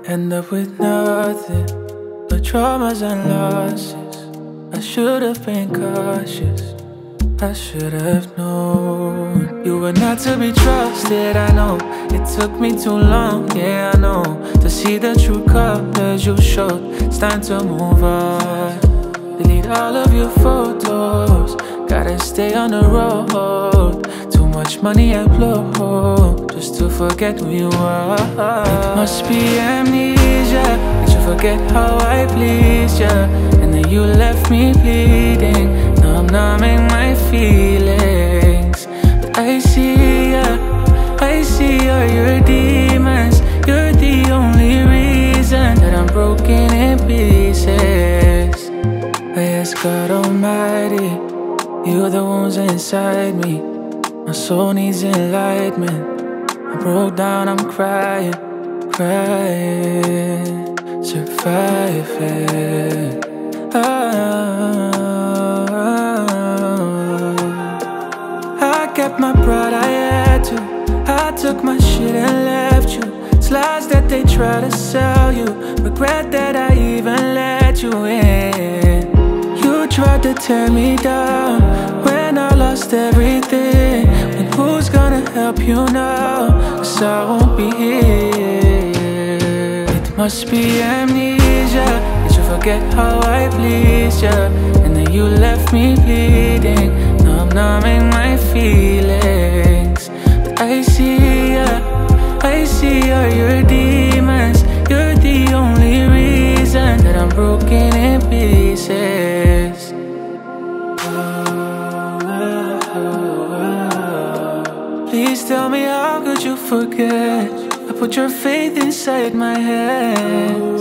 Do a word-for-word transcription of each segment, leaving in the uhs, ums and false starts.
End up with nothing but traumas and losses. I should have been cautious, I should have known you were not to be trusted. I know it took me too long, yeah I know, to see the true colors you showed. It's time to move on. Delete all of your photos, gotta stay on the road. Too much money I blow just to forget who you are. It must be amnesia, did you forget how I pleased ya? And then you left me bleeding, now I'm numbing my feelings. But I see ya, I see all your demons. You're the only reason that I'm broken in pieces. I ask God Almighty, heal the wounds inside me. My soul needs enlightenment. I broke down, I'm crying, crying, surviving. Oh, I kept my pride, I had to. I took my shit and left you. It's lies that they try to sell you. Regret that I even let you in. You tried to tear me down when I lost everything. And who's gonna help you now? 'Cause I won't be here. It must be amnesia, did you forget how I pleased ya? And then you left me bleeding, now I'm numbing my feelings. But I see ya, I see all your demons. You're the only reason that I'm broken in pieces. Please tell me, how could you forget? I put your faith inside my hands.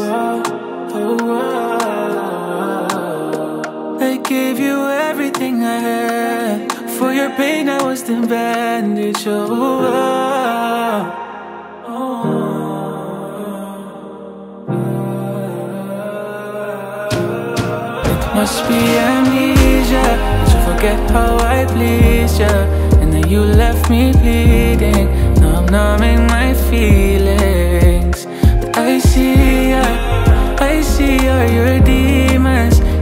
I gave you everything I had. For your pain I was the bandage. Oh, it must be amnesia, did you forget how I pleased ya? And then you left me bleeding, now I'm numbing my feelings. But I see ya, I see all your demons.